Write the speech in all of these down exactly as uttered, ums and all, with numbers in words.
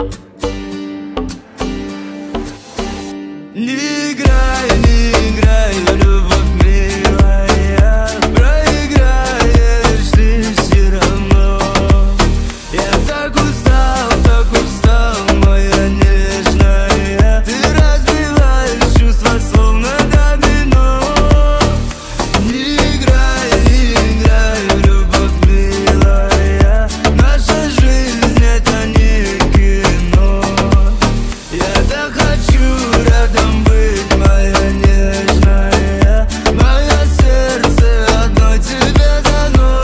Не играй, не играй, любовь милая, проиграешь ты все равно. Я так устал, так устал, моя нежная. Ты разбиваешь чувства, словно домино. Не играй, не играй, любовь милая, наша жизнь это не кино. Я так хочу рядом быть, моя нежная. Мое сердце одно тебе дано.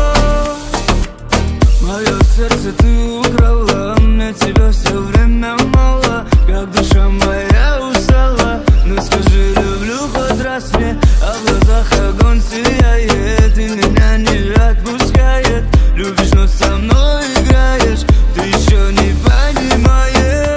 Мое сердце ты украла, мне тебя все время мало. Как душа моя устала, ну скажи, люблю хоть раз мне. А в глазах огонь сияет, и меня не отпускает. Любишь, но со мной играешь, ты еще не понимаешь.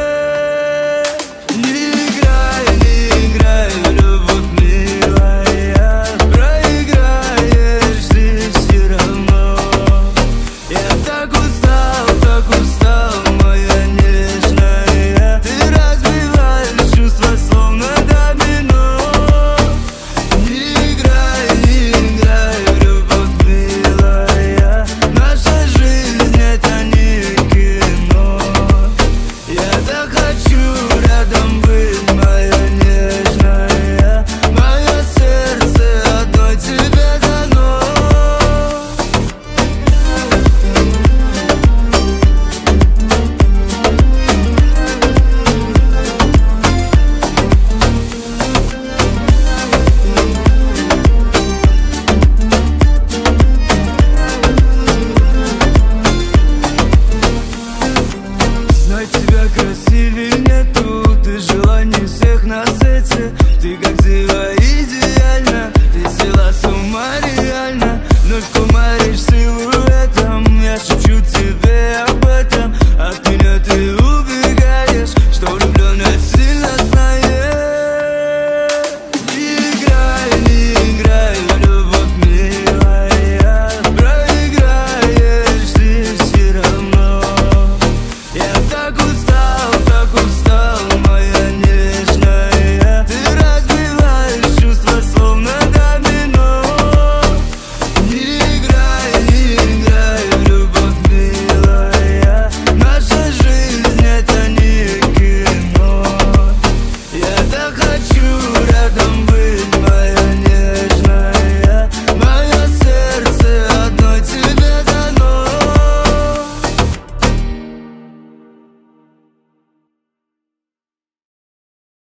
Не играй, не играй, любовь милая, проиграешь ты все равно. Я так устал, так устал, моя нежная. Ты разбиваешь чувства, словно домино. Не играй, не играй, любовь милая, наша жизнь это не кино. Я так хочу рядом быть, моя нежная. Мое сердце одно тебе дано. Знать тебя красивее нету.